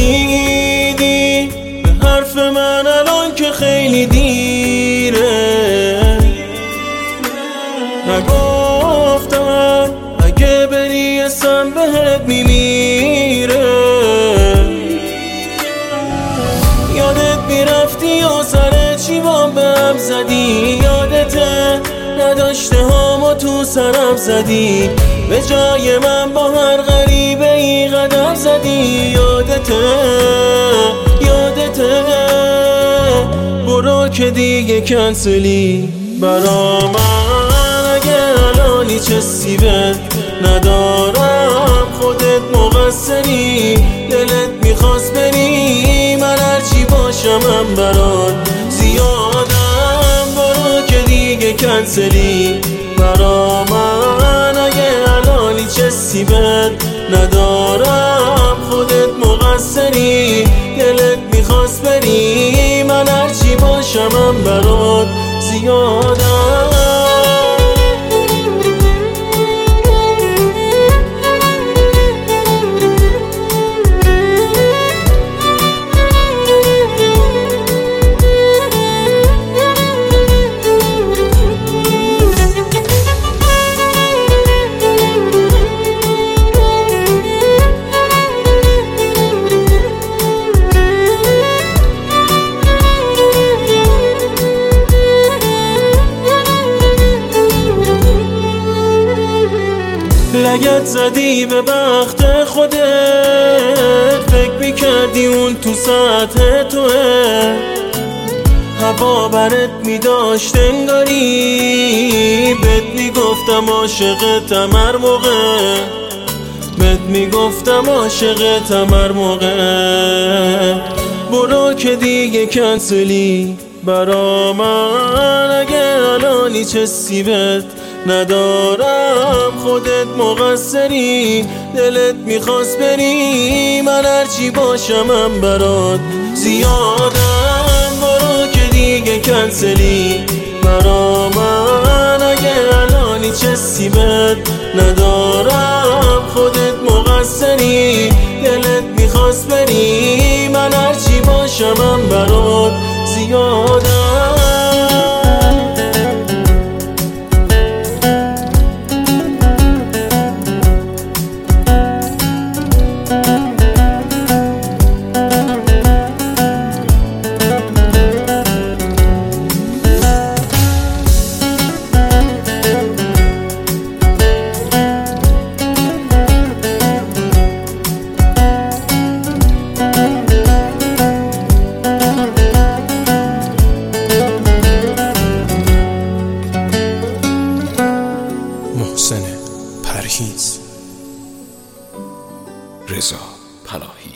رسیدی به حرف من الان که خیلی دیره. نگفتم اگه بری اسم بهت میمیره. یادت میرفتی و سر چیوام به هم زدی. یادته نداشته هامو تو سرم زدی. به جای من با هر غریبه ای قدم زدی. یادته برو که دیگه کنسلی برا من. اگه الانی چه سیبت ندارم خودت مقصری. دلت میخواست بری من هرچی باشم هم برات زیادم. برو که دیگه کنسلی برا من. اگه الانی چه سیبت ندارم خودت مقصری. دلت میخواست بری من هرچی باشم هم برات زیادم. لگت زدی به بخت خودت. فکر میکردی اون تو سطح توه. هوا برت میداشت انگاری. بهت میگفتم عاشقتم هر موقع. بهت میگفتم عاشقتم هر موقع. برو که دیگه کنسلی برا من. اگه الانی چه سیبت ندارم خودت مقصری. دلت میخواست بری من هرچی باشم هم برات زیادم. برو که دیگه کنسلی برا من. اگه الانی چه سیبت ندارم خودت مقصری. دلت میخواست بری من هرچی باشم هم برات زیادم. محسن پرهیز. رضا پناهی.